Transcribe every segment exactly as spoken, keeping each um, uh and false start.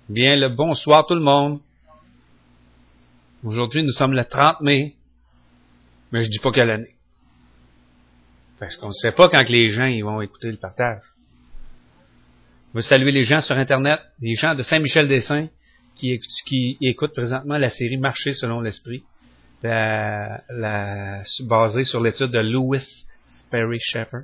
Bien le bonsoir tout le monde. Aujourd'hui, nous sommes le trente mai, mais je dis pas quelle année. Parce qu'on ne sait pas quand les gens ils vont écouter le partage. Je veux saluer les gens sur Internet, les gens de Saint-Michel-des-Saints qui, qui écoutent présentement la série Marcher selon l'Esprit, la, la, basée sur l'étude de Lewis Sperry Chafer.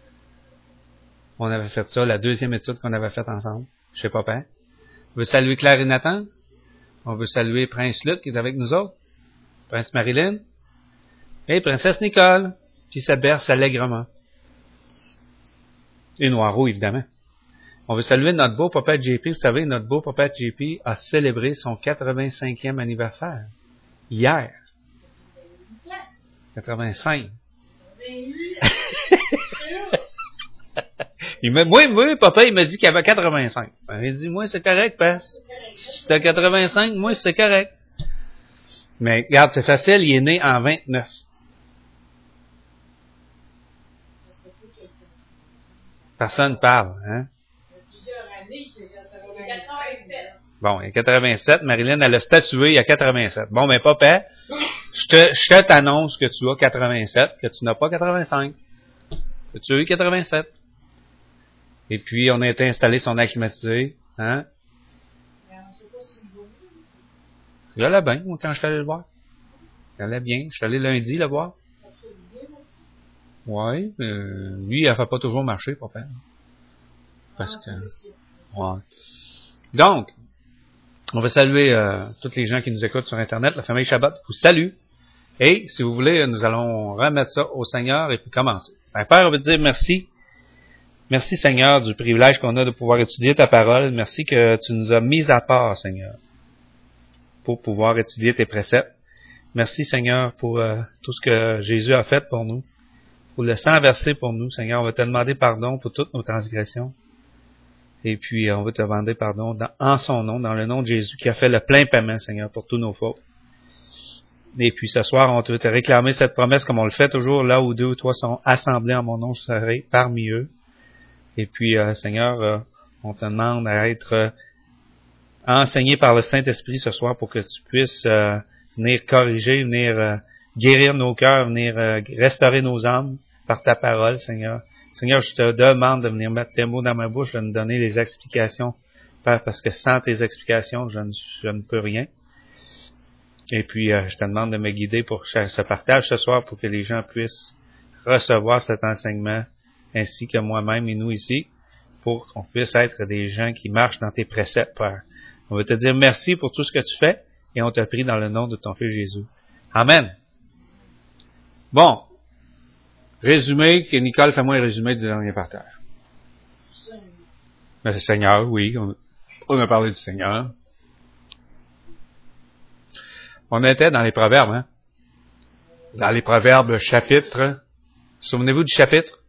On avait fait ça, la deuxième étude qu'on avait faite ensemble, chez Papa. On veut saluer Claire et Nathan. On veut saluer Prince Luc qui est avec nous autres. Prince Marilyn. Et Princesse Nicole qui se berce allègrement. Et Noireau, évidemment. On veut saluer notre beau Papa J P. Vous savez, notre beau Papa J P a célébré son quatre-vingt-cinquième anniversaire. Hier. quatre-vingt-cinq. Il m'a, moi, moi, papa, il m'a dit qu'il avait quatre-vingt-cinq. Il dit, moi, c'est correct, parce si t'as quatre-vingt-cinq, moi, c'est correct. Mais, regarde, c'est facile, il est né en vingt-neuf. Personne parle, hein? Bon, il y a quatre-vingt-sept. Marilyn, elle a statué, il y a quatre-vingt-sept. Bon, mais papa, je te, je te t'annonce que tu as quatre-vingt-sept, que tu n'as pas quatre-vingt-cinq. Que tu as eu quatre-vingt-sept. Et puis, on a été installé son air climatisé. Hein? Il allait bien, quand je suis allé le voir. Il allait bien. Je suis allé lundi le voir. Oui, euh, lui, il ne fait pas toujours marcher, papa. Parce que... Ouais. Donc, on va saluer euh, tous les gens qui nous écoutent sur Internet. La famille Shabbat vous salue. Et, si vous voulez, nous allons remettre ça au Seigneur et puis commencer. Ben, Père, on veut te dire merci. Merci, Seigneur, du privilège qu'on a de pouvoir étudier ta parole. Merci que tu nous as mis à part, Seigneur, pour pouvoir étudier tes préceptes. Merci, Seigneur, pour euh, tout ce que Jésus a fait pour nous, pour le sang versé pour nous, Seigneur. On va te demander pardon pour toutes nos transgressions. Et puis, on va te demander pardon dans, en son nom, dans le nom de Jésus, qui a fait le plein paiement, Seigneur, pour tous nos fautes. Et puis, ce soir, on veut te réclamer cette promesse comme on le fait toujours, là où deux ou trois sont assemblés en mon nom, je serai parmi eux. Et puis, euh, Seigneur, euh, on te demande à être euh, enseigné par le Saint-Esprit ce soir pour que tu puisses euh, venir corriger, venir euh, guérir nos cœurs, venir euh, restaurer nos âmes par ta parole, Seigneur. Seigneur, je te demande de venir mettre tes mots dans ma bouche, de nous donner les explications, parce que sans tes explications, je ne, je ne peux rien. Et puis, euh, je te demande de me guider pour ce partage ce soir pour que les gens puissent recevoir cet enseignement ainsi que moi-même et nous ici, pour qu'on puisse être des gens qui marchent dans tes préceptes, Père. On veut te dire merci pour tout ce que tu fais, et on te prie dans le nom de ton Fils Jésus. Amen. Bon. Résumé, que Nicole, fais-moi un résumé du dernier partage. Le Seigneur, oui, on, on a parlé du Seigneur. On était dans les Proverbes, hein? Dans les Proverbes, chapitre. Souvenez-vous du chapitre?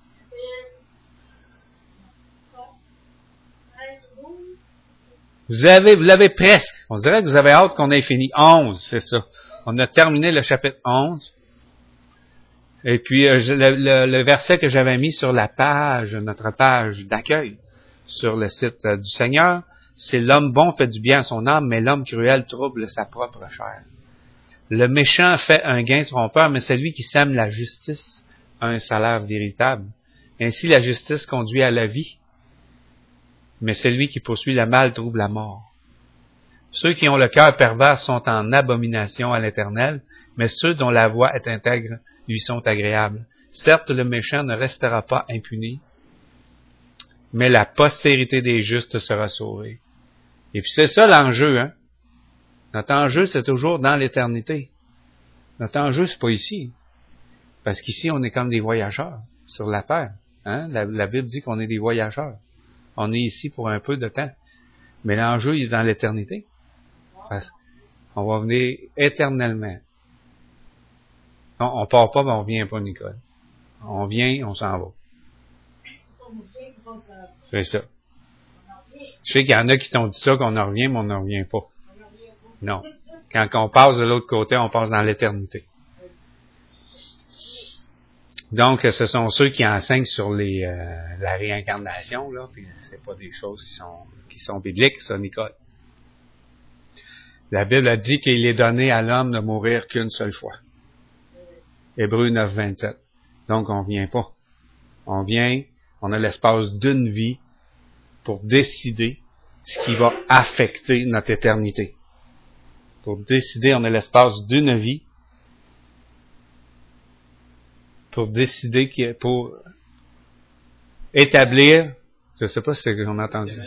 Vous avez, vous l'avez presque. On dirait que vous avez hâte qu'on ait fini. onze, c'est ça. On a terminé le chapitre onze. Et puis, euh, le, le, le verset que j'avais mis sur la page, notre page d'accueil, sur le site euh, du Seigneur, c'est l'homme bon fait du bien à son âme, mais l'homme cruel trouble sa propre chair. Le méchant fait un gain trompeur, mais celui qui sème la justice a un salaire véritable. Ainsi, la justice conduit à la vie, mais celui qui poursuit le mal trouve la mort. Ceux qui ont le cœur pervers sont en abomination à l'Éternel, mais ceux dont la voix est intègre lui sont agréables. Certes, le méchant ne restera pas impuni, mais la postérité des justes sera sauvée. Et puis c'est ça l'enjeu, hein? Notre enjeu, c'est toujours dans l'éternité. Notre enjeu, c'est pas ici. Parce qu'ici, on est comme des voyageurs sur la terre. Hein? La, la Bible dit qu'on est des voyageurs. On est ici pour un peu de temps. Mais l'enjeu, il est dans l'éternité. On va venir éternellement. Non, on part pas, mais on revient pas, Nicole. On vient, on s'en va. C'est ça. Je sais qu'il y en a qui t'ont dit ça, qu'on en revient, mais on n'en revient pas. Non. Quand on passe de l'autre côté, on passe dans l'éternité. Donc, ce sont ceux qui enseignent sur les euh, la réincarnation, là, puis c'est pas des choses qui sont qui sont bibliques, ça, Nicole. La Bible a dit qu'il est donné à l'homme de mourir qu'une seule fois. Hébreux neuf, vingt-sept. Donc, on vient pas. On vient, on a l'espace d'une vie pour décider ce qui va affecter notre éternité. Pour décider, on a l'espace d'une vie pour décider, pour établir, je ne sais pas si c'est ce qu'on a entendu,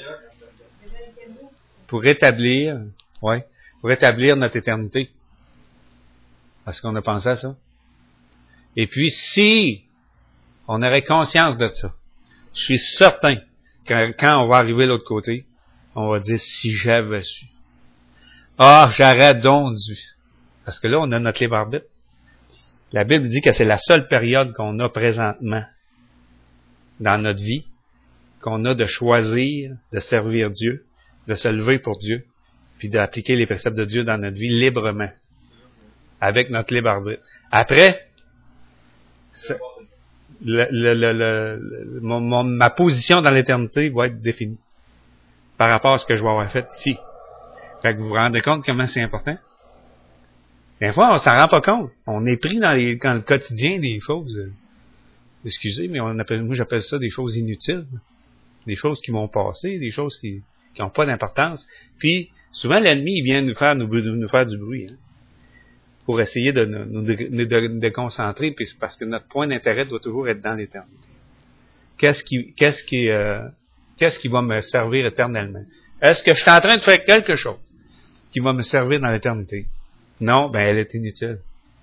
pour établir, ouais, pour établir notre éternité. Est-ce qu'on a pensé à ça? Et puis, si on aurait conscience de ça, je suis certain que quand on va arriver de l'autre côté, on va dire, si j'avais su. Ah, j'aurais donc dû. Parce que là, on a notre libre arbitre. La Bible dit que c'est la seule période qu'on a présentement dans notre vie, qu'on a de choisir, de servir Dieu, de se lever pour Dieu, puis d'appliquer les préceptes de Dieu dans notre vie librement, avec notre libre arbitre. Après, le, le, le, le, mon, mon, ma position dans l'éternité va être définie par rapport à ce que je vais avoir fait ici. Fait que vous vous rendez compte comment c'est important? Des fois, on s'en rend pas compte. On est pris dans, les, dans le quotidien des choses, euh, excusez, mais on appelle, moi j'appelle ça des choses inutiles. Des choses qui vont passer, des choses qui qui n'ont pas d'importance. Puis, souvent, l'ennemi, il vient nous faire, nous, nous faire du bruit, hein, pour essayer de nous, nous, de, de, de déconcentrer, puis parce que notre point d'intérêt doit toujours être dans l'éternité. Qu'est-ce qui, qu'est-ce qui, euh, qu'est-ce qui va me servir éternellement? Est-ce que je suis en train de faire quelque chose qui va me servir dans l'éternité? Non, ben elle est inutile.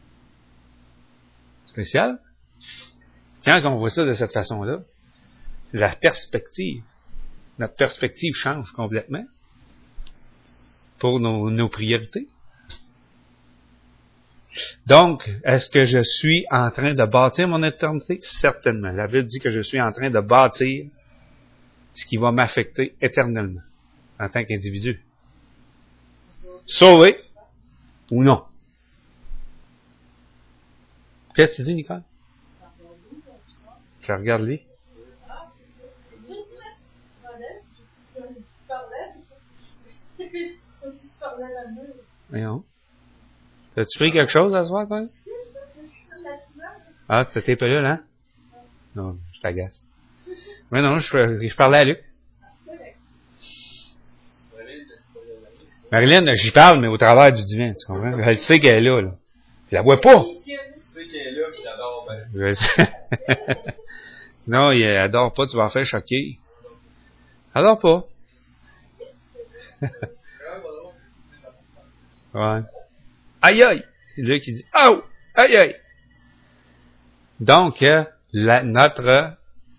Spécial. Quand on voit ça de cette façon-là, la perspective, notre perspective change complètement pour nos, nos priorités. Donc, est-ce que je suis en train de bâtir mon éternité? Certainement. La Bible dit que je suis en train de bâtir ce qui va m'affecter éternellement en tant qu'individu. Sauvé ou non? Qu'est-ce que tu dis, Nicole? Je regarde lui. Voyons. T'as-tu pris quelque chose à ce soir, toi? Ah, tu t'es pas là, là? Non, je t'agace. Mais non, je, je parlais à Luc. Marilyn, j'y parle, mais au travers du divin, tu comprends? Elle sait qu'elle est là, là. Je la vois pas. Je sais qu'elle est là, puis j'adore bien. Je sais. Non, elle adore pas, tu vas en faire choquer. Elle adore pas. Ouais. Aïe aïe! C'est lui qui dit, oh! Aïe aïe! Donc, euh, la, notre,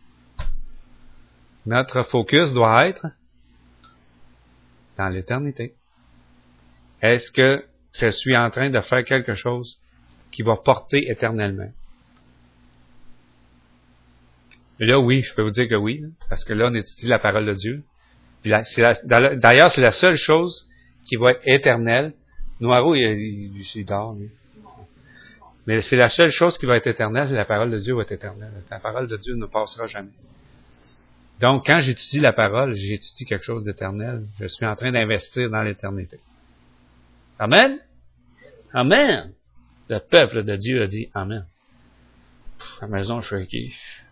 notre focus doit être dans l'éternité. Est-ce que je suis en train de faire quelque chose qui va porter éternellement? Et là, oui, je peux vous dire que oui, parce que là, on étudie la parole de Dieu. Puis là, c'est la, d'ailleurs, c'est la seule chose qui va être éternelle. Noiro, il, il, il dort, lui. Mais c'est la seule chose qui va être éternelle, c'est la parole de Dieu va être éternelle. La parole de Dieu ne passera jamais. Donc, quand j'étudie la parole, j'étudie quelque chose d'éternel. Je suis en train d'investir dans l'éternité. Amen? Amen! Le peuple de Dieu a dit Amen. Pff, à la maison, je suis inquiet.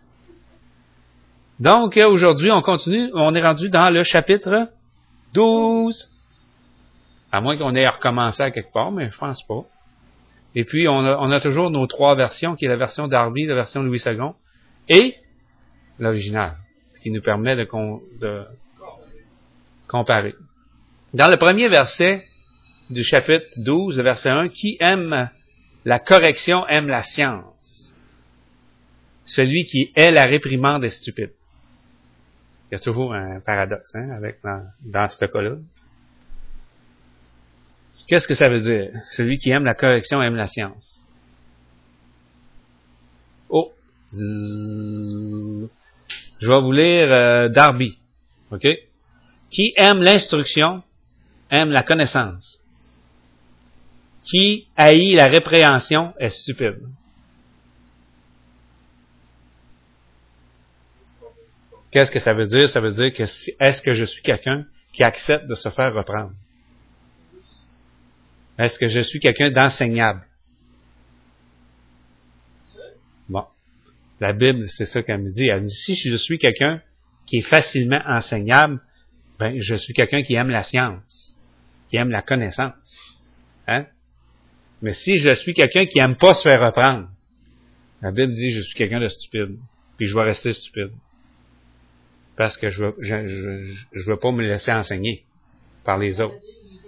Donc, aujourd'hui, on continue. On est rendu dans le chapitre douze. À moins qu'on ait recommencé à quelque part, mais je pense pas. Et puis, on a, on a toujours nos trois versions, qui est la version Darby, la version Louis second, et l'original, ce qui nous permet de, de comparer. Dans le premier verset du chapitre douze, le verset un, qui aime la correction aime la science. Celui qui est la réprimande est stupide. Il y a toujours un paradoxe, hein, avec dans, dans ce cas-là. Qu'est-ce que ça veut dire? Celui qui aime la correction aime la science. Oh! Zzz. Je vais vous lire euh, Darby. OK? Qui aime l'instruction aime la connaissance. Qui haït la répréhension est stupide. Qu'est-ce que ça veut dire? Ça veut dire que si, est-ce que je suis quelqu'un qui accepte de se faire reprendre? Oui. Mais c'est la seule chose qui va être éternelle. Nous, à ce moment-là, on va être dans l'éternité. Est-ce que je suis quelqu'un d'enseignable? Bon. La Bible, c'est ça qu'elle me dit. Elle me dit, si je suis quelqu'un qui est facilement enseignable, ben, je suis quelqu'un qui aime la science, qui aime la connaissance. Hein? Mais si je suis quelqu'un qui aime pas se faire reprendre, la Bible dit, je suis quelqu'un de stupide. Puis je vais rester stupide. Parce que je veux, je, je, je veux pas me laisser enseigner par les autres.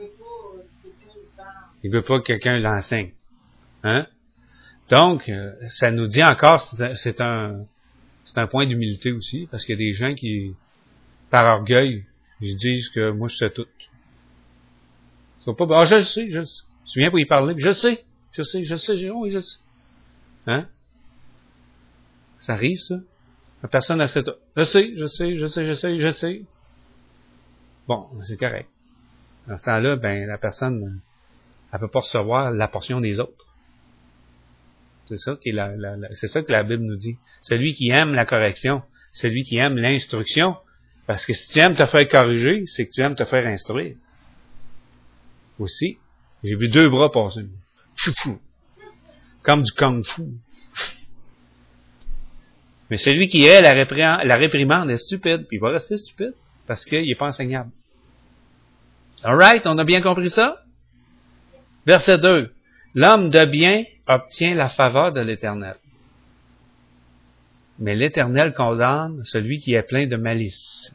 Il veut pas que quelqu'un l'enseigne. Hein? Donc, ça nous dit encore, c'est un, c'est un point d'humilité aussi, parce qu'il y a des gens qui, par orgueil, ils disent que moi je sais tout. Ils pas, ah, je le sais, je le sais. Tu viens pour y parler, je le sais, je le sais, je le sais, je, oui, je le sais. Hein? Ça arrive, ça? La personne a cette, je sais, je sais, je sais, je sais, je sais. Bon, c'est correct. Dans ce temps-là, ben, la personne, elle peut pas recevoir la portion des autres. C'est ça qui est la, la, la, c'est ça que la Bible nous dit. Celui qui aime la correction, celui qui aime l'instruction, parce que si tu aimes te faire corriger, c'est que tu aimes te faire instruire. Aussi, j'ai vu deux bras passer. Fou, fou. Comme du kung-fu. Mais celui qui est la, réprimande, la réprimande est stupide, puis il va rester stupide, parce qu'il n'est pas enseignable. Alright, on a bien compris ça? Verset deux. L'homme de bien obtient la faveur de l'Éternel. Mais l'Éternel condamne celui qui est plein de malice.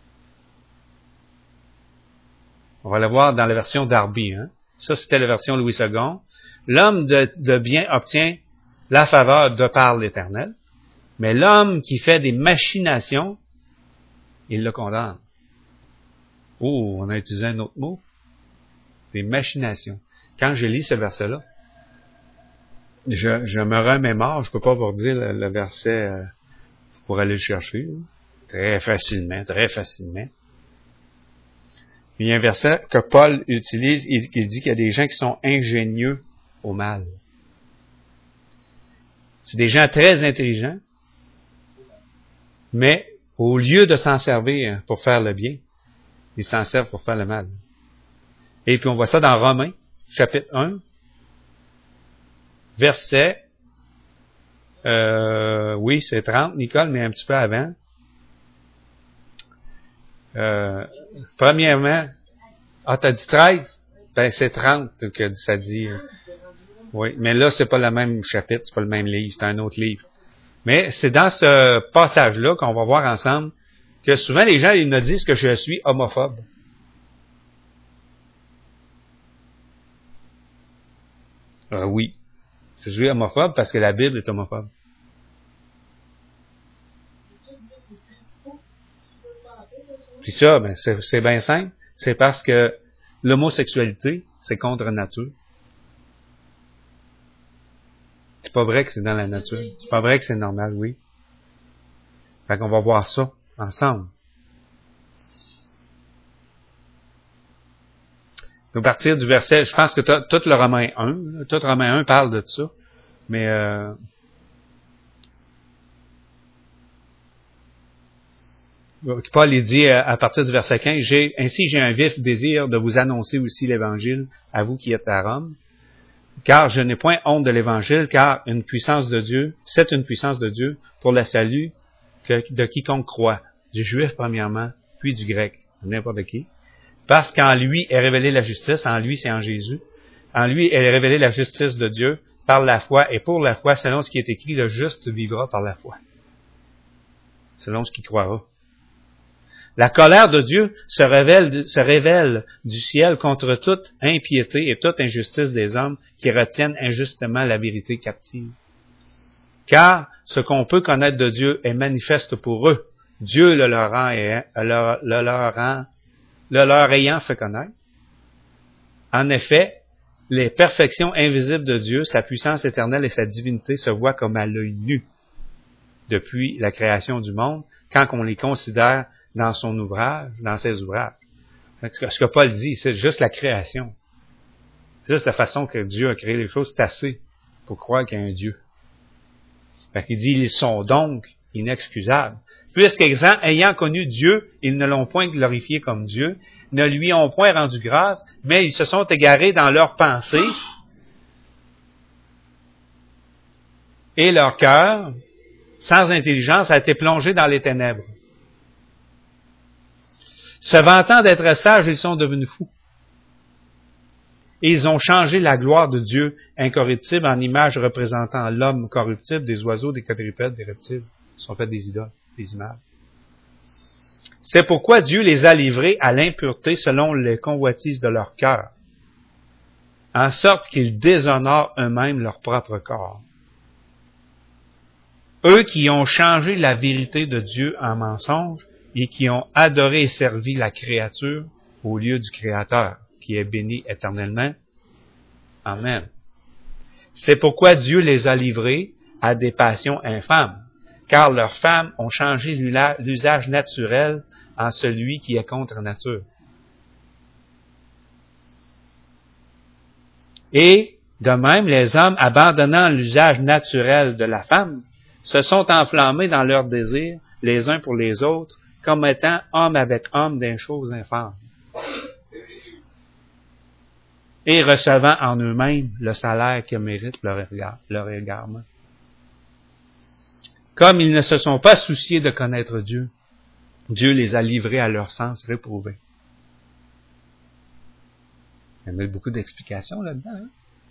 On va le voir dans la version Darby. Hein? Ça, c'était la version Louis second. L'homme de, de bien obtient la faveur de par l'Éternel. Mais l'homme qui fait des machinations, il le condamne. Oh, on a utilisé un autre mot. Des machinations. Quand je lis ce verset-là, je, je me remémore, je peux pas vous redire le, le verset euh, pour aller le chercher. Là. Très facilement, très facilement. Il y a un verset que Paul utilise, il, il dit qu'il y a des gens qui sont ingénieux au mal. C'est des gens très intelligents, mais au lieu de s'en servir pour faire le bien, ils s'en servent pour faire le mal. Et puis on voit ça dans Romains, chapitre un, verset, euh, oui, c'est trente, Nicole, mais un petit peu avant. Euh, premièrement, ah, t'as dit treize? Ben, c'est trente que ça dit. Oui, mais là, c'est pas le même chapitre, c'est pas le même livre, c'est un autre livre. Mais c'est dans ce passage-là qu'on va voir ensemble que souvent les gens, ils me disent que je suis homophobe. Euh, oui. Je suis homophobe parce que la Bible est homophobe. Puis ça, ben, c'est, c'est bien simple. C'est parce que l'homosexualité, c'est contre nature. C'est pas vrai que c'est dans la nature. C'est pas vrai que c'est normal, oui. Fait qu'on va voir ça ensemble. Donc, à partir du verset, je pense que tout le Romain un, tout Romain un parle de ça, mais euh, Paul il dit à partir du verset quinze, j'ai, ainsi j'ai un vif désir de vous annoncer aussi l'Évangile à vous qui êtes à Rome, car je n'ai point honte de l'Évangile, car une puissance de Dieu, c'est une puissance de Dieu pour le salut que, de quiconque croit, du juif premièrement, puis du grec, n'importe qui. Parce qu'en lui est révélée la justice, en lui c'est en Jésus, en lui est révélée la justice de Dieu par la foi et pour la foi, selon ce qui est écrit, le juste vivra par la foi. Selon ce qu'il croira. La colère de Dieu se révèle, se révèle du ciel contre toute impiété et toute injustice des hommes qui retiennent injustement la vérité captive. Car ce qu'on peut connaître de Dieu est manifeste pour eux. Dieu le leur, rend, le, le leur rend le leur ayant fait connaître. En effet, les perfections invisibles de Dieu, sa puissance éternelle et sa divinité se voient comme à l'œil nu depuis la création du monde, quand on les considère dans son ouvrage, dans ses ouvrages. Ce que Paul dit, c'est juste la création. C'est juste la façon que Dieu a créé les choses, c'est assez pour croire qu'il y a un Dieu. Fait qu'il dit, ils sont donc inexcusable. Puisqu'ayant ayant connu Dieu, ils ne l'ont point glorifié comme Dieu, ne lui ont point rendu grâce, mais ils se sont égarés dans leurs pensées, et leur cœur, sans intelligence, a été plongé dans les ténèbres. Se vantant d'être sages, ils sont devenus fous. Et ils ont changé la gloire de Dieu incorruptible en image représentant l'homme corruptible, des oiseaux, des quadrupèdes, des reptiles. Ils sont faits des idoles, des images. C'est pourquoi Dieu les a livrés à l'impureté selon les convoitises de leur cœur, en sorte qu'ils déshonorent eux-mêmes leur propre corps. Eux qui ont changé la vérité de Dieu en mensonge et qui ont adoré et servi la créature au lieu du Créateur, qui est béni éternellement. Amen. C'est pourquoi Dieu les a livrés à des passions infâmes, car leurs femmes ont changé l'usage naturel en celui qui est contre nature. Et, de même, les hommes, abandonnant l'usage naturel de la femme, se sont enflammés dans leurs désirs, les uns pour les autres, comme étant homme avec homme des choses infâmes, et recevant en eux-mêmes le salaire que mérite leur, leur égarement. Comme ils ne se sont pas souciés de connaître Dieu, Dieu les a livrés à leur sens réprouvé. Il y en a beaucoup d'explications là-dedans. Hein?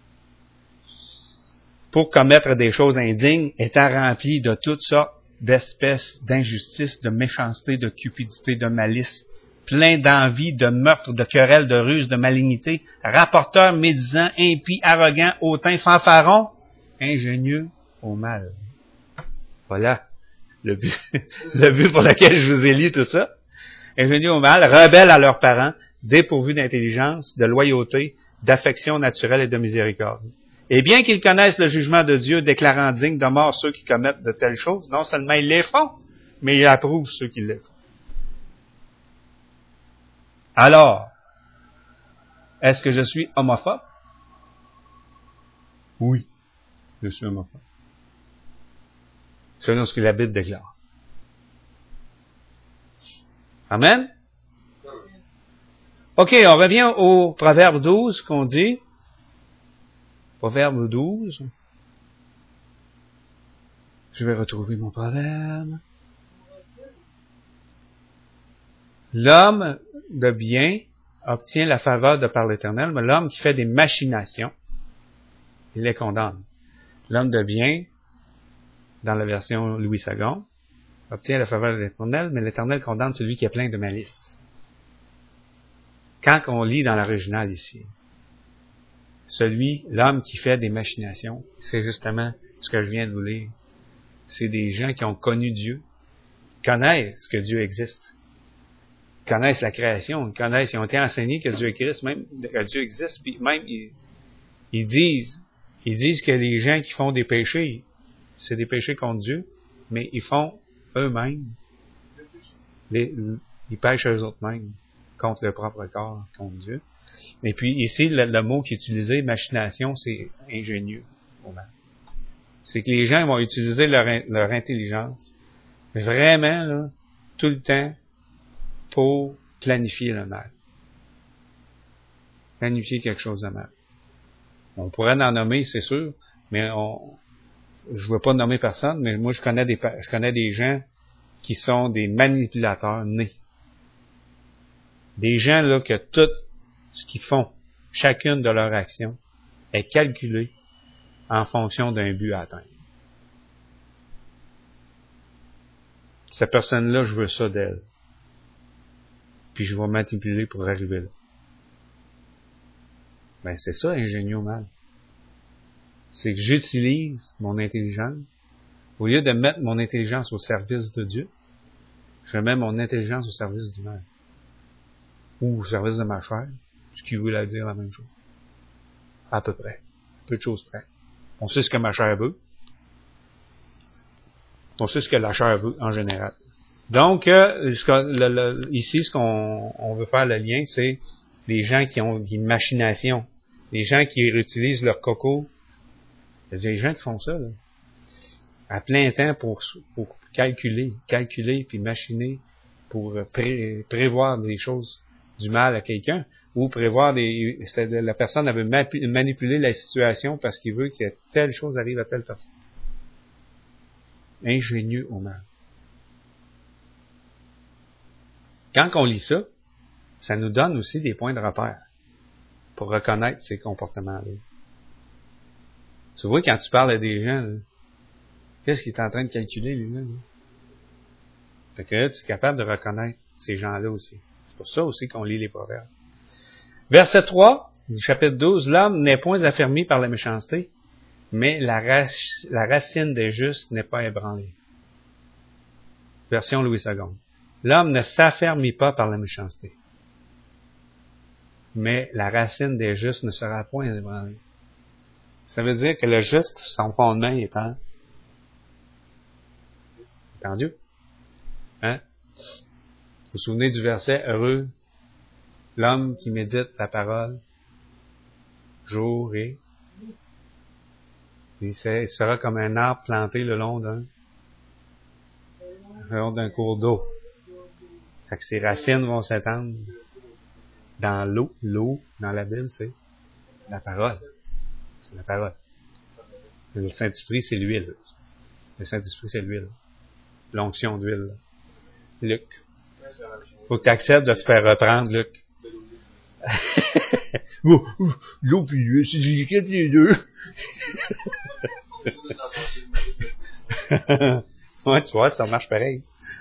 Pour commettre des choses indignes, étant remplis de toutes sortes d'espèces d'injustice, de méchanceté, de cupidité, de malice, plein d'envie, de meurtre, de querelles, de ruse, de malignité, rapporteurs, médisants, impies, arrogants, hautains, fanfarons, ingénieux au mal. Voilà le but, le but pour lequel je vous ai lu tout ça. Ingénieux au mal, rebelles à leurs parents, dépourvus d'intelligence, de loyauté, d'affection naturelle et de miséricorde. Et bien qu'ils connaissent le jugement de Dieu, déclarant dignes de mort ceux qui commettent de telles choses, non seulement ils les font, mais ils approuvent ceux qui les font. Alors, est-ce que je suis homophobe? Oui, je suis homophobe. Selon ce que la Bible déclare. Amen? OK, on revient au Proverbe douze qu'on dit. Proverbe douze. Je vais retrouver mon proverbe. L'homme de bien obtient la faveur de par l'Éternel, mais l'homme qui fait des machinations, il les condamne. L'homme de bien, dans la version Louis second, obtient la faveur de l'Éternel, mais l'Éternel condamne celui qui est plein de malice. Quand on lit dans l'original ici, celui, l'homme qui fait des machinations, c'est justement ce que je viens de vous lire. C'est des gens qui ont connu Dieu, connaissent que Dieu existe, connaissent la création, ils connaissent, ils ont été enseignés que Dieu existe, même que Dieu existe, puis même ils, ils disent, ils disent que les gens qui font des péchés, c'est des péchés contre Dieu, mais ils font eux-mêmes, les, ils pêchent eux-mêmes contre leur propre corps, contre Dieu. Et puis ici, le, le mot qui est utilisé, machination, c'est ingénieux. C'est que les gens vont utiliser leur, leur intelligence, vraiment, là, tout le temps, pour planifier le mal. Planifier quelque chose de mal. On pourrait en nommer, c'est sûr, mais on, je ne veux pas nommer personne, mais moi, je connais des, je connais des gens qui sont des manipulateurs nés. Des gens, là, que tout ce qu'ils font, chacune de leurs actions, est calculé en fonction d'un but à atteindre. Cette personne-là, je veux ça d'elle. Puis je vais manipuler pour arriver là. Ben, c'est ça, ingénieux au mal. C'est que j'utilise mon intelligence. Au lieu de mettre mon intelligence au service de Dieu, je mets mon intelligence au service du mal. Ou au service de ma chair, ce qui voulait dire la même chose. À peu près. Peu de choses près. On sait ce que ma chair veut. On sait ce que la chair veut en général. Donc, euh, le, le, ici, ce qu'on on veut faire le lien, c'est les gens qui ont des machinations. Les gens qui réutilisent leur coco. Il y a des gens qui font ça, là. à plein temps pour, pour calculer, calculer puis machiner pour pré, prévoir des choses du mal à quelqu'un ou prévoir des, la personne elle veut manipuler la situation parce qu'il veut que telle chose arrive à telle personne. Ingénieux au mal. Quand on lit ça, ça nous donne aussi des points de repère pour reconnaître ces comportements-là. Tu vois, quand tu parles à des gens, là, qu'est-ce qu'il est en train de calculer, lui-là? Là? Fait que là, tu es capable de reconnaître ces gens-là aussi. C'est pour ça aussi qu'on lit les proverbes. Verset trois, du chapitre douze, l'homme n'est point affermi par la méchanceté, mais la, rac- la racine des justes n'est pas ébranlée. Version Louis deux. L'homme ne s'affermit pas par la méchanceté, mais la racine des justes ne sera point ébranlée. Ça veut dire que le juste, son fondement est en, est en Dieu. Hein? Vous vous souvenez du verset, heureux l'homme qui médite la parole jour et il sera comme un arbre planté le long d'un le long d'un cours d'eau. Fait que ses racines vont s'étendre dans l'eau. L'eau, dans la Bible, c'est la parole. C'est la parole. Le Saint-Esprit, c'est l'huile. Le Saint-Esprit, c'est l'huile. L'onction d'huile. Luc. Faut que tu acceptes de te faire reprendre, Luc. oh, oh, l'eau puis l'huile, c'est délicat les deux. Ouais, tu vois, ça marche pareil.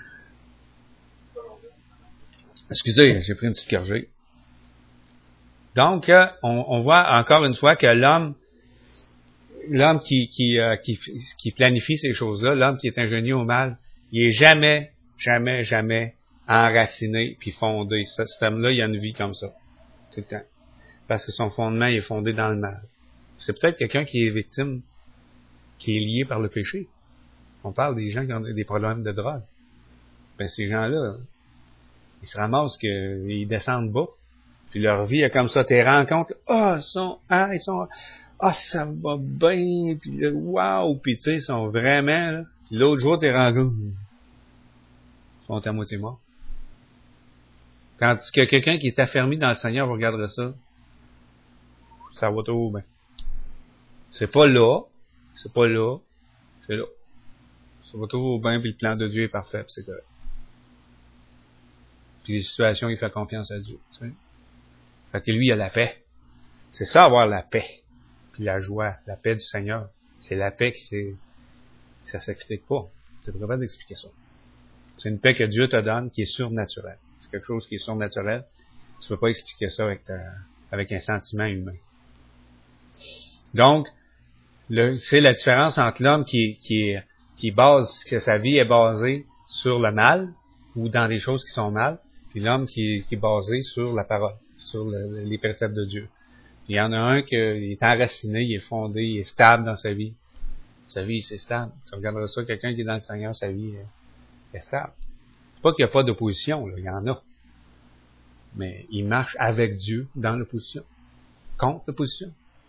Excusez, j'ai pris une petite gorgée. Donc, euh, on, on voit encore une fois que l'homme, l'homme qui, qui, euh, qui, qui planifie ces choses-là, l'homme qui est ingénieux au mal, il est jamais, jamais, jamais enraciné puis fondé. Ce, cet homme-là, il a une vie comme ça. Tout le temps. Parce que son fondement est fondé dans le mal. C'est peut-être quelqu'un qui est victime, qui est lié par le péché. On parle des gens qui ont des problèmes de drogue. Ben, ces gens-là, ils se ramassent qu'ils descendent bas. Puis leur vie est comme ça. Tes rencontres, ah, oh, ils sont, ah, ils sont, ah, oh, ça va bien, puis là, wow, puis tu sais, ils sont vraiment, là. Puis l'autre jour, tes rencontres, ils sont à moitié morts. Tandis que quelqu'un qui est affermi dans le Seigneur, vous regarderez ça, ça va trop bien. C'est pas là, c'est pas là, c'est là. Ça va toujours bien, puis le plan de Dieu est parfait, puis c'est correct. Puis les situations, il fait confiance à Dieu. Tu sais. Fait que lui, il a la paix. C'est ça, avoir la paix. Puis la joie, la paix du Seigneur. C'est la paix qui c'est, ça s'explique pas. Tu pas capable d'expliquer ça. C'est une paix que Dieu te donne qui est surnaturelle. C'est quelque chose qui est surnaturel. Tu peux pas expliquer ça avec ta, avec un sentiment humain. Donc, le, c'est la différence entre l'homme qui, qui est, qui base, que sa vie est basée sur le mal, ou dans des choses qui sont mal, puis l'homme qui, qui est basé sur la parole, sur le, les préceptes de Dieu. Il y en a un qui est enraciné, il est fondé, il est stable dans sa vie. Sa vie, c'est stable. Tu regarderas ça, quelqu'un qui est dans le Seigneur, sa vie est, est stable. C'est pas qu'il n'y a pas d'opposition, là, il y en a. Mais il marche avec Dieu dans l'opposition. Contre l'opposition.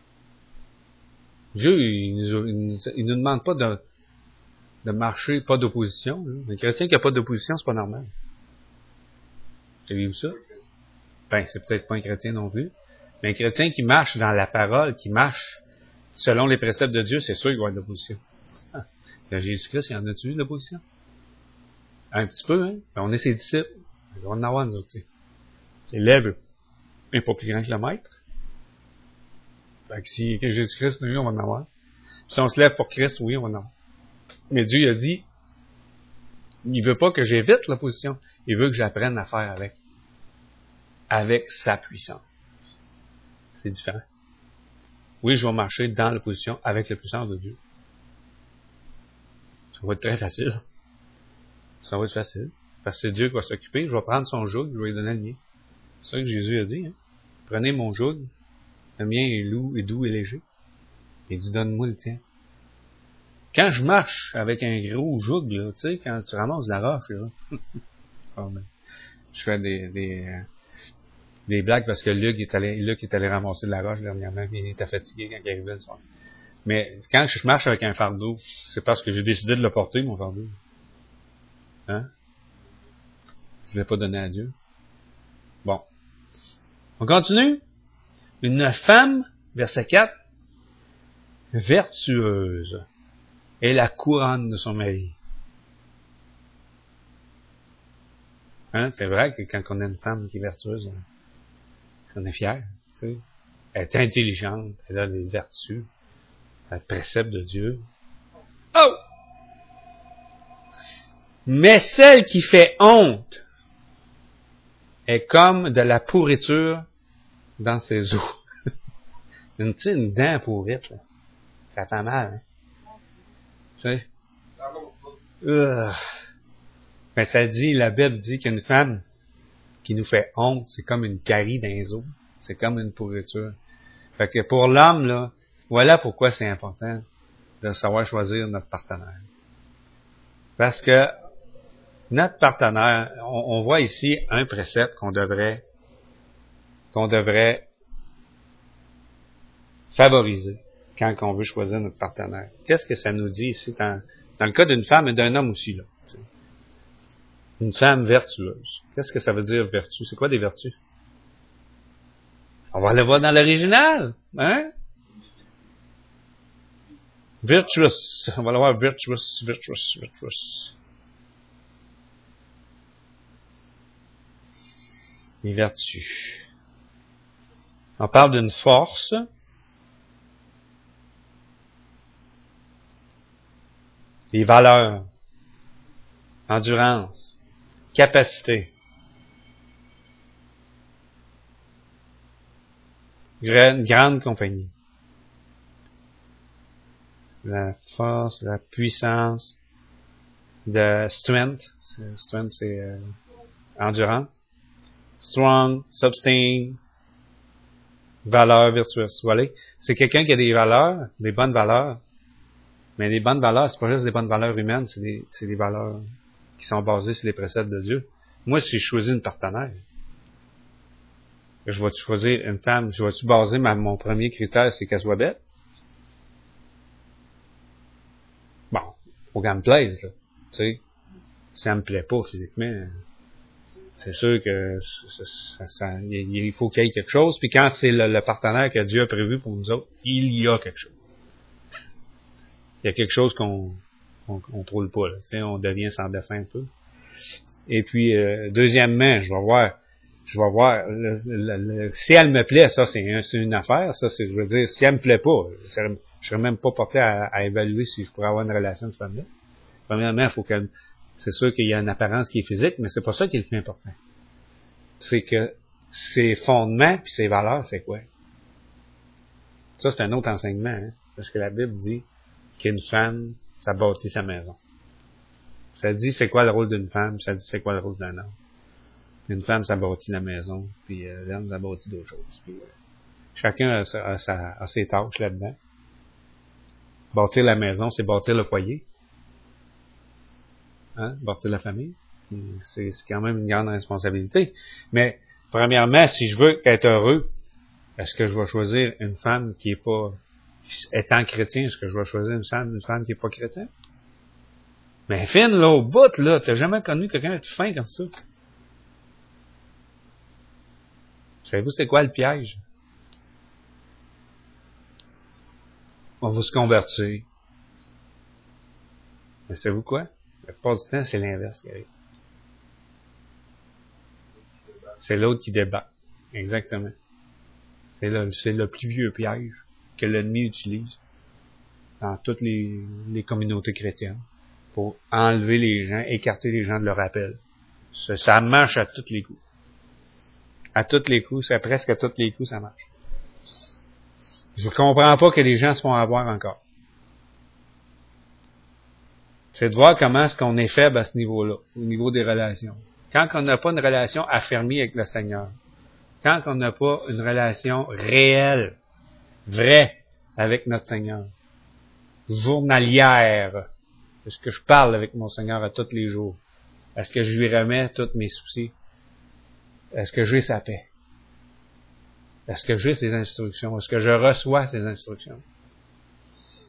Dieu, il nous, il nous, il nous demande pas de, de marcher, pas d'opposition. Là. Un chrétien qui n'a pas d'opposition, c'est pas normal. Avez-vous ça? Ben, c'est peut-être pas un chrétien non plus. Mais un chrétien qui marche dans la parole, qui marche selon les préceptes de Dieu, c'est sûr qu'il va y avoir de l'opposition. Ah, dans Jésus-Christ, il y en a-tu de l'opposition? Un petit peu, hein? Ben, on est ses disciples. Il va en avoir, nous autres, tu sais. C'est lève, mais pas plus grand que le maître. Fait que si que Jésus-Christ, nous, on va en avoir. Si on se lève pour Christ, oui, on va en avoir. Mais Dieu, il a dit, il veut pas que j'évite l'opposition. Il veut que j'apprenne à faire avec. Avec sa puissance. C'est différent. Oui, je vais marcher dans l'opposition avec la puissance de Dieu. Ça va être très facile. Ça va être facile. Parce que c'est Dieu qui va s'occuper. Je vais prendre son joug, je vais lui donner le mien. C'est ça que Jésus a dit. Hein? Prenez mon joug. Le mien est doux, est doux et léger. Il dit, donne-moi le tien. Quand je marche avec un gros joug, là, tu sais, quand tu ramasses de la roche, là, oh, ben, je fais des, des, euh, des blagues parce que Luc est allé, Luc est allé ramasser de la roche dernièrement, puis il était fatigué quand il arrivait le soir. Mais quand je marche avec un fardeau, c'est parce que j'ai décidé de le porter, mon fardeau. Hein? Je ne l'ai pas donné à Dieu. Bon. On continue. Une femme, verset quatre, vertueuse est la couronne de son mari. Hein? C'est vrai que quand on a une femme qui est vertueuse, on est fier. Tu sais. Elle est intelligente, elle a des vertus, elle a le précepte de Dieu. Oh! Mais celle qui fait honte est comme de la pourriture dans ses os. une, tu sais, une dent pourrite, là. Ça fait mal, hein? Tu sais? Euh. Mais ça dit, la Bible dit qu'une femme qui nous fait honte, c'est comme une carie dans les os. C'est comme une pourriture. Fait que pour l'homme, là, voilà pourquoi c'est important de savoir choisir notre partenaire. Parce que notre partenaire, on, on voit ici un précepte qu'on devrait qu'on devrait favoriser quand on veut choisir notre partenaire. Qu'est-ce que ça nous dit ici dans, dans le cas d'une femme et d'un homme aussi, là? T'sais. Une femme vertueuse. Qu'est-ce que ça veut dire vertu? C'est quoi des vertus? On va le voir dans l'original, hein? Virtuous. On va le voir virtuous, virtuous, virtuous. Les vertus. On parle d'une force. Des valeurs. Endurance. Capacité. Grande, grande compagnie. La force, la puissance, de strength. Strength, c'est euh, endurance. Strong, sustain, valeur virtueuse. Voilà. C'est quelqu'un qui a des valeurs, des bonnes valeurs. Mais les bonnes valeurs, c'est pas juste des bonnes valeurs humaines, c'est des, c'est des valeurs qui sont basées sur les préceptes de Dieu. Moi, si je choisis une partenaire, je vais-tu choisir une femme, je vais-tu baser ma, mon premier critère, c'est qu'elle soit belle? Bon, faut qu'elle me plaise, là. Tu sais, si elle me plaît pas physiquement, c'est sûr que ça, ça, il faut qu'il y ait quelque chose. Puis quand c'est le, le partenaire que Dieu a prévu pour nous autres, il y a quelque chose. Il y a quelque chose qu'on on, on trouve pas, là. Tu sais, on devient sans dessin un peu. Et puis, euh, deuxièmement, je vais voir, je vais voir, le, le, le, si elle me plaît, ça, c'est, un, c'est une affaire, ça, c'est, je veux dire, si elle me plaît pas, je serais, je serais même pas porté à, à évaluer si je pourrais avoir une relation de femme-là. Premièrement, il faut qu'elle, c'est sûr qu'il y a une apparence qui est physique, mais c'est pas ça qui est le plus important. C'est que ses fondements puis ses valeurs, c'est quoi? Ça, c'est un autre enseignement, hein? Parce que la Bible dit qu'une femme, ça bâtit sa maison. Ça dit c'est quoi le rôle d'une femme, ça dit c'est quoi le rôle d'un homme. Une femme, ça bâtit la maison, puis euh, l'homme, ça bâtit d'autres choses. Puis, euh, chacun a, a, a, a ses tâches là-dedans. Bâtir la maison, c'est bâtir le foyer. Hein? Bâtir la famille. C'est, c'est quand même une grande responsabilité. Mais, premièrement, si je veux être heureux, est-ce que je vais choisir une femme qui est pas, étant chrétien, est-ce que je vais choisir une femme, une femme qui est pas chrétienne? Mais fine, là, au bout, là, t'as jamais connu quelqu'un de fin comme ça. Savez-vous c'est quoi le piège? On va se convertir. Mais savez-vous quoi? La plupart du temps, c'est l'inverse qui arrive. C'est l'autre qui débat. Exactement. C'est le, c'est le plus vieux piège que l'ennemi utilise dans toutes les, les communautés chrétiennes pour enlever les gens, écarter les gens de leur appel. Ça, ça marche à tous les coups. À tous les coups, c'est presque à tous les coups, ça marche. Je comprends pas que les gens se font avoir encore. C'est de voir comment est-ce qu'on est faible à ce niveau-là, au niveau des relations. Quand on n'a pas une relation affermie avec le Seigneur, quand on n'a pas une relation réelle, vraie, avec notre Seigneur, journalière, est-ce que je parle avec mon Seigneur à tous les jours? Est-ce que je lui remets tous mes soucis? Est-ce que j'ai sa paix? Est-ce que j'ai ses instructions? Est-ce que je reçois ses instructions?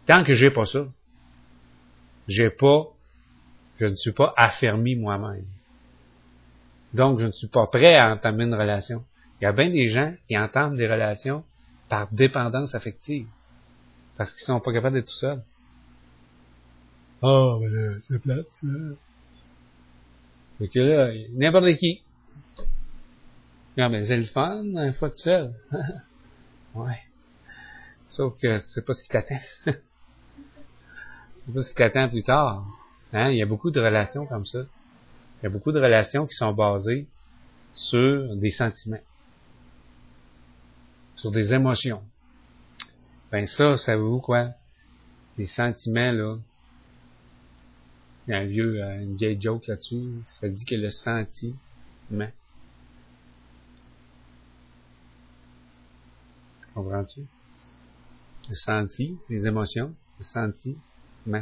Tant que j'ai pas ça, j'ai pas, je ne suis pas affermi moi-même. Donc, je ne suis pas prêt à entamer une relation. Il y a bien des gens qui entament des relations par dépendance affective. Parce qu'ils sont pas capables d'être tout seuls. Ah, oh, ben là, c'est plate, ça. Fait que là, n'importe qui. Non, mais c'est le fun, une fois tout seul. Ouais. Sauf que c'est pas ce qui t'attend. C'est pas ce qui t'attend plus tard. Hein? Il y a beaucoup de relations comme ça. Il y a beaucoup de relations qui sont basées sur des sentiments. Sur des émotions. Ben ça, savez-vous quoi? Les sentiments, là, il y a un vieux, euh, une vieille joke là-dessus, ça dit que le sentiment. Tu comprends-tu? Le senti, les émotions, le sentiment.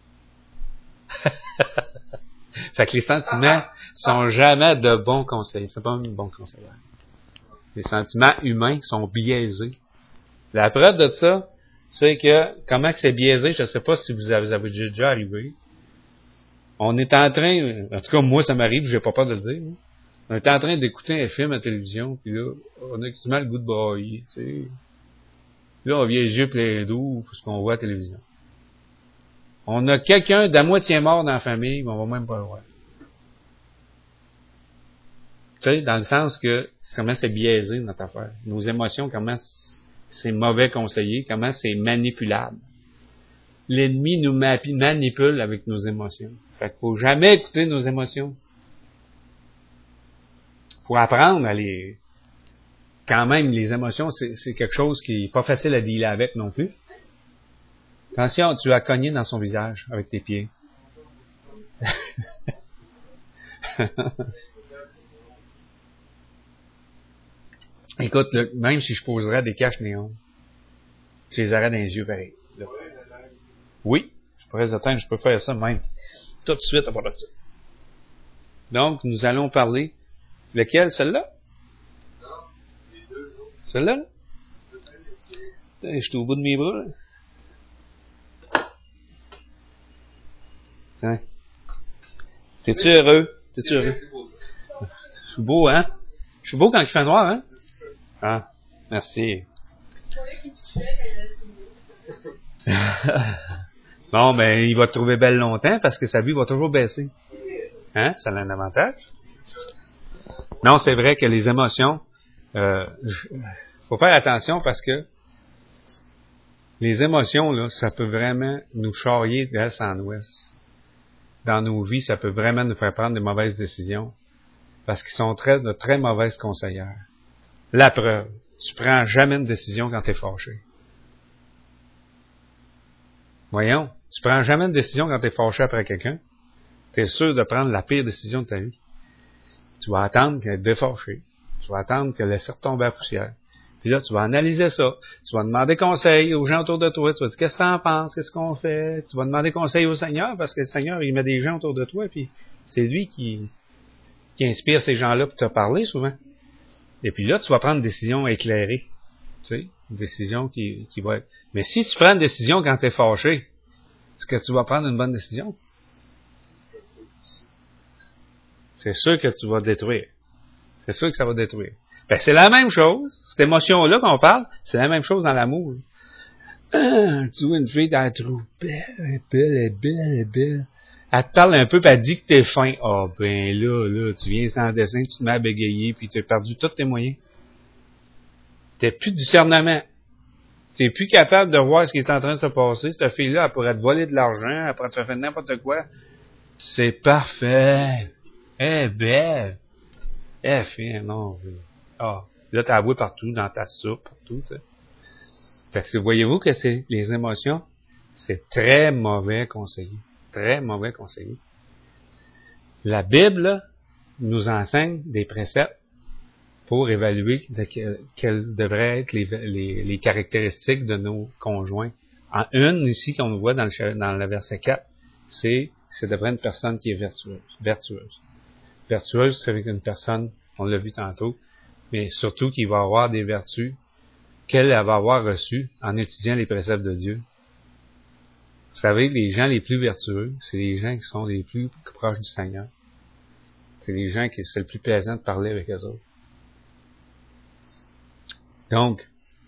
Fait que les sentiments sont jamais de bons conseils. C'est pas un bon conseiller. Les sentiments humains sont biaisés. La preuve de ça, c'est que, comment que c'est biaisé, je ne sais pas si vous avez, vous avez déjà arrivé. On est en train, en tout cas, moi, ça m'arrive, je n'ai pas peur de le dire. Hein. On est en train d'écouter un film à la télévision, puis là, on a quasiment le goût de brailler, tu sais. Là, on vient les yeux pleins d'eau pour ce qu'on voit à la télévision. On a quelqu'un d'à moitié mort dans la famille, mais on va même pas le voir. Tu sais, dans le sens que, comment c'est biaisé, notre affaire. Nos émotions, comment c'est mauvais conseiller, comment c'est manipulable. L'ennemi nous manipule avec nos émotions. Fait qu'il faut jamais écouter nos émotions. Faut apprendre à les... Quand même, les émotions, c'est, c'est quelque chose qui est pas facile à dealer avec non plus. Attention, tu as cogné dans son visage avec tes pieds. Écoute, là, même si je poserais des caches néons, je les aurais dans les yeux pareil. Là. Oui, je pourrais les atteindre, je peux faire ça même. Tout de suite à part de ça. Donc, nous allons parler. Lequel? Celle-là? Celle-là? Là? Je suis au bout de mes bras. Tiens. T'es-tu heureux? T'es-tu heureux? Je suis beau, hein? Je suis beau quand il fait noir, hein? Ah, merci. Bon, ben, il va te trouver belle longtemps parce que sa vue va toujours baisser. Hein? Ça a un avantage. Non, c'est vrai que les émotions, euh, faut faire attention parce que les émotions, là, ça peut vraiment nous charrier d'est en ouest. Dans nos vies, ça peut vraiment nous faire prendre des mauvaises décisions parce qu'ils sont très, de très mauvaises conseillères. La preuve, tu prends jamais une décision quand tu es fâché. Voyons, tu prends jamais une décision quand tu es fâché après quelqu'un. Tu es sûr de prendre la pire décision de ta vie. Tu vas attendre qu'elle est défâchée. Tu vas attendre qu'elle laisse retomber la poussière. Puis là, tu vas analyser ça. Tu vas demander conseil aux gens autour de toi. Tu vas dire, qu'est-ce que tu en penses? Qu'est-ce qu'on fait? Tu vas demander conseil au Seigneur parce que le Seigneur, il met des gens autour de toi. Puis c'est lui qui, qui inspire ces gens-là pour te parler souvent. Et puis là, tu vas prendre une décision éclairée. Tu sais, une décision qui, qui va être... Mais si tu prends une décision quand tu es fâché, est-ce que tu vas prendre une bonne décision? C'est sûr que tu vas détruire. C'est sûr que ça va détruire. Ben, c'est la même chose. Cette émotion-là qu'on parle, c'est la même chose dans l'amour. Ah, tu vois une fille, elle te trouve belle, elle est belle, elle est belle, elle est belle. Elle te parle un peu, puis elle dit que t'es fin. Ah, oh, ben là, là, tu viens sans dessin, tu te mets à bégayer, puis tu as perdu tous tes moyens. T'as plus de discernement. T'es plus capable de voir ce qui est en train de se passer. Cette fille-là, elle pourrait te voler de l'argent, elle pourrait te faire n'importe quoi. C'est parfait. Elle est belle. Elle est fine, non. Ah, là, t'as avoué partout, dans ta soupe, partout, tu sais. Fait que voyez-vous que c'est les émotions, c'est très mauvais conseiller. Très mauvais conseiller. La Bible, là, nous enseigne des préceptes pour évaluer de que, quelles devraient être les, les, les caractéristiques de nos conjoints. En une, ici, qu'on voit dans le, dans le verset quatre, c'est, c'est devrait être une personne qui est vertueuse. Vertueuse. Vertueuse, c'est avec une personne, on l'a vu tantôt, mais surtout qui va avoir des vertus qu'elle va avoir reçues en étudiant les préceptes de Dieu. Vous savez, les gens les plus vertueux, c'est les gens qui sont les plus proches du Seigneur. C'est les gens qui c'est le plus plaisant de parler avec eux autres. Donc,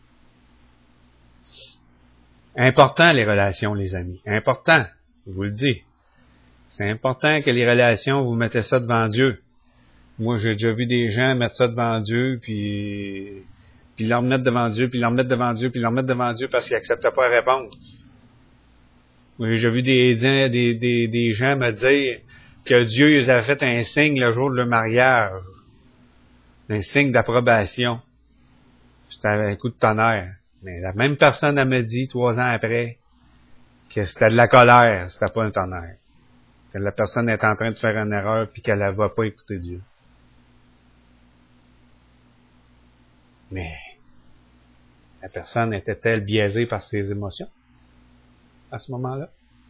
important les relations, les amis. Important, je vous le dis. C'est important que les relations, vous mettez ça devant Dieu. Moi, j'ai déjà vu des gens mettre ça devant Dieu, puis, puis leur mettre devant Dieu, puis leur mettre devant Dieu, puis leur mettre devant Dieu parce qu'ils n'acceptaient pas à répondre. Moi, j'ai déjà vu des, des, des, des gens me dire que Dieu les avait fait un signe le jour de leur mariage. Un signe d'approbation. C'était un coup de tonnerre. Mais la même personne elle me dit, trois ans après, que c'était de la colère, c'était pas un tonnerre. Que la personne est en train de faire une erreur puis qu'elle ne va pas écouter Dieu. Mais la personne était-elle biaisée par ses émotions à ce moment-là?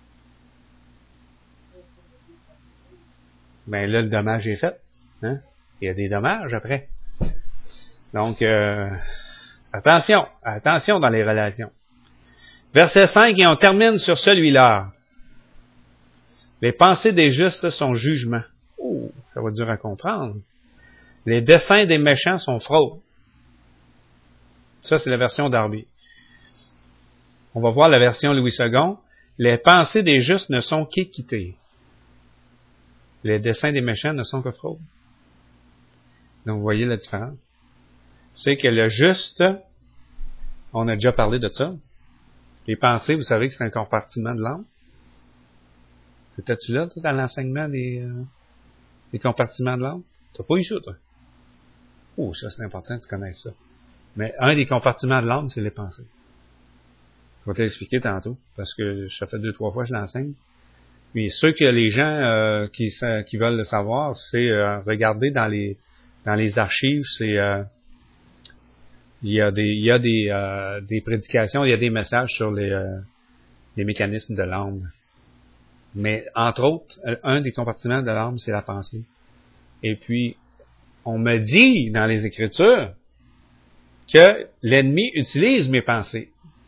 Ben là, le dommage est fait. Hein? Il y a des dommages après. Donc, euh, attention, attention dans les relations. Verset cinq, et on termine sur celui-là. Les pensées des justes sont jugement. Oh, ça va dur à comprendre. Les desseins des méchants sont fraude. Ça, c'est la version Darby. On va voir la version Louis second. Les pensées des justes ne sont qu'équité. Les desseins des méchants ne sont que fraude. Donc, vous voyez la différence. C'est que le juste, on a déjà parlé de ça. Les pensées, vous savez que c'est un compartiment de l'âme. T'étais-tu là, toi, dans l'enseignement des, euh, des compartiments de l'âme? T'as pas eu ça, toi? Oh, ça, c'est important que tu connaisses ça. Mais un des compartiments de l'âme, c'est les pensées. Je vais te l'expliquer tantôt, parce que ça fait deux, trois fois que je l'enseigne. Mais ceux que les gens euh, qui, qui veulent le savoir, c'est euh, regarder dans les dans les archives, c'est euh, il y a des il y a des euh, des prédications, il y a des messages sur les euh, les mécanismes de l'âme. Mais entre autres, un des compartiments de l'âme, c'est la pensée. Et puis, on me dit dans les Écritures que l'ennemi utilise mes pensées.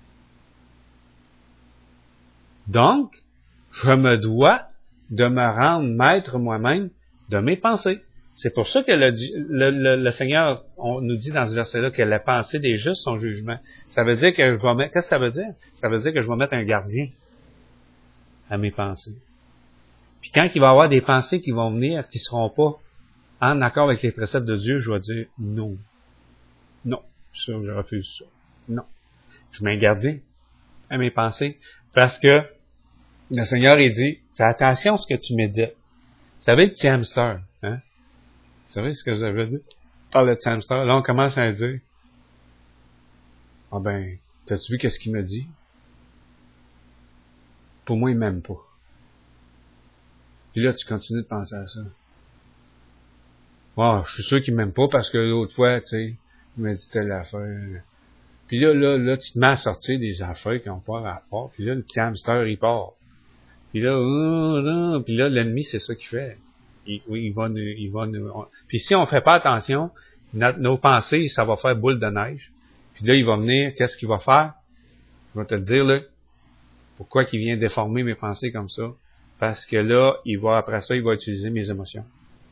Donc, je me dois de me rendre maître moi-même de mes pensées. C'est pour ça que le, le, le, le Seigneur on nous dit dans ce verset-là que la pensée des justes sont jugement. Ça veut dire que je vais mettre... Qu'est-ce que ça veut dire? Ça veut dire que je vais mettre un gardien à mes pensées. Puis quand il va y avoir des pensées qui vont venir, qui ne seront pas en accord avec les préceptes de Dieu, je vais dire non. Non. Ça, je refuse ça. Non. Je mets un gardien à mes pensées. Parce que le Seigneur, il dit, fais attention à ce que tu médites. Vous savez, le petit hamster, hein? Vous savez ce que j'avais dit? Par le petit hamster. Là, on commence à dire, ah ben, t'as-tu vu qu'est-ce qu'il me dit? Pour moi, il m'aime pas. Puis là, tu continues de penser à ça. Ah, je suis sûr qu'il m'aime pas parce que l'autre fois, tu sais, il m'a dit telle affaire. Puis là, là, là, tu te mets à sortir des affaires qui ont pas rapport. Puis là, le petit hamster, il part. Puis là, euh, là puis là, l'ennemi, c'est ça qu'il fait. Il, il va nous, il va nous, on, puis si on fait pas attention, notre, nos pensées, ça va faire boule de neige. Puis là, il va venir, qu'est-ce qu'il va faire? Je vais te le dire, là. Pourquoi qu'il vient déformer mes pensées comme ça? Parce que là, il va, après ça, il va utiliser mes émotions.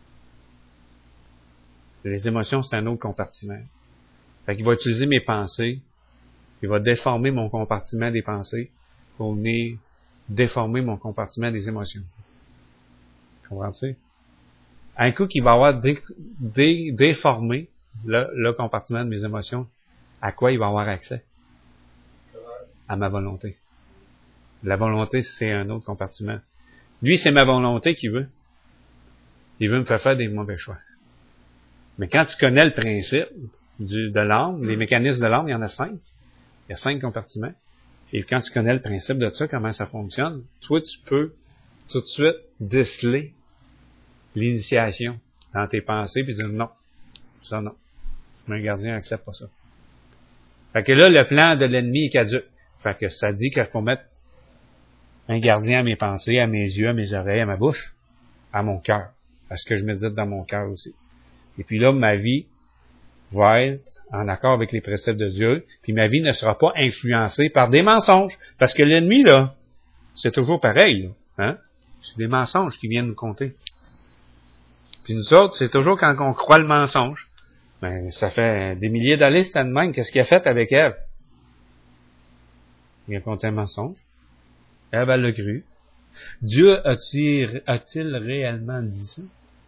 Les émotions, c'est un autre compartiment. Fait qu'il va utiliser mes pensées, il va déformer mon compartiment des pensées pour venir déformer mon compartiment des émotions. Comprends-tu? Un coup qu'il va avoir dé, dé, déformé le, le compartiment de mes émotions, à quoi il va avoir accès? À ma volonté. La volonté, c'est un autre compartiment. Lui, c'est ma volonté qu'il veut. Il veut me faire faire des mauvais choix. Mais quand tu connais le principe du, de l'âme, les mécanismes de l'âme, il y en a cinq. Il y a cinq compartiments. Et quand tu connais le principe de ça, comment ça fonctionne, toi, tu peux tout de suite déceler l'initiation dans tes pensées puis dire non, ça non. Un gardien n'accepte pas ça. Fait que là, le plan de l'ennemi est caduc. Fait que ça dit qu'il faut mettre un gardien à mes pensées, à mes yeux, à mes oreilles, à ma bouche, à mon cœur. À ce que je médite dans mon cœur aussi. Et puis là, ma vie va être en accord avec les préceptes de Dieu, puis ma vie ne sera pas influencée par des mensonges. Parce que l'ennemi, là, c'est toujours pareil, là. Hein? C'est des mensonges qui viennent nous compter. Puis nous autres, c'est toujours quand on croit le mensonge. Ben, ça fait des milliers d'années, c'était de même. Qu'est-ce qu'il a fait avec Ève? Il a compté un mensonge. Ève, elle l'a cru. Dieu a-t-il, a-t-il réellement dit ça?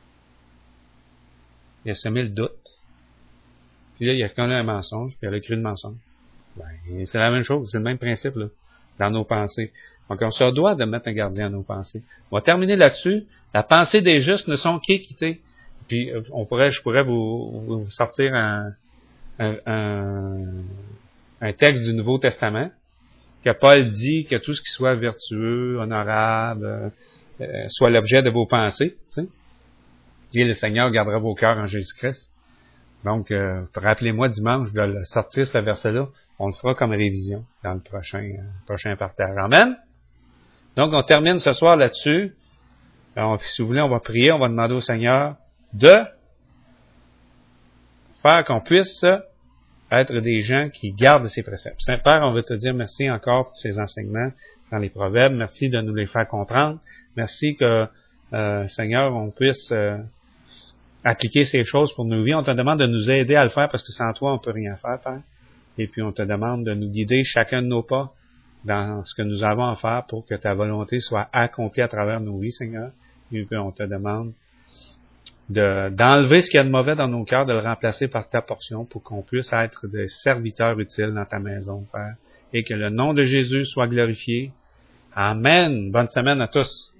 Il a semé le doute. Puis là, il a connu un mensonge, puis elle a cru le mensonge. Ben, c'est la même chose, c'est le même principe, là, dans nos pensées. Donc, on se doit de mettre un gardien à nos pensées. On va terminer là-dessus. La pensée des justes ne sont qu'équité. Puis, on pourrait, je pourrais vous, vous sortir un, un, un, un texte du Nouveau Testament, que Paul dit que tout ce qui soit vertueux, honorable, euh, soit l'objet de vos pensées. Tu sais. Et le Seigneur gardera vos cœurs en Jésus-Christ. Donc, euh, rappelez-moi dimanche de sortir ce verset-là. On le fera comme révision dans le prochain, euh, prochain partage. Amen. Donc, on termine ce soir là-dessus. Alors, si vous voulez, on va prier, on va demander au Seigneur de faire qu'on puisse être des gens qui gardent ses préceptes. Saint-Père, on veut te dire merci encore pour ces enseignements dans les Proverbes. Merci de nous les faire comprendre. Merci que, euh, Seigneur, on puisse euh, appliquer ces choses pour nos vies. On te demande de nous aider à le faire parce que sans toi, on peut rien faire, Père. Et puis, on te demande de nous guider chacun de nos pas dans ce que nous avons à faire pour que ta volonté soit accomplie à travers nos vies, Seigneur. Et puis, on te demande de, d'enlever ce qu'il y a de mauvais dans nos cœurs, de le remplacer par ta portion pour qu'on puisse être des serviteurs utiles dans ta maison, Père. Et que le nom de Jésus soit glorifié. Amen. Bonne semaine à tous.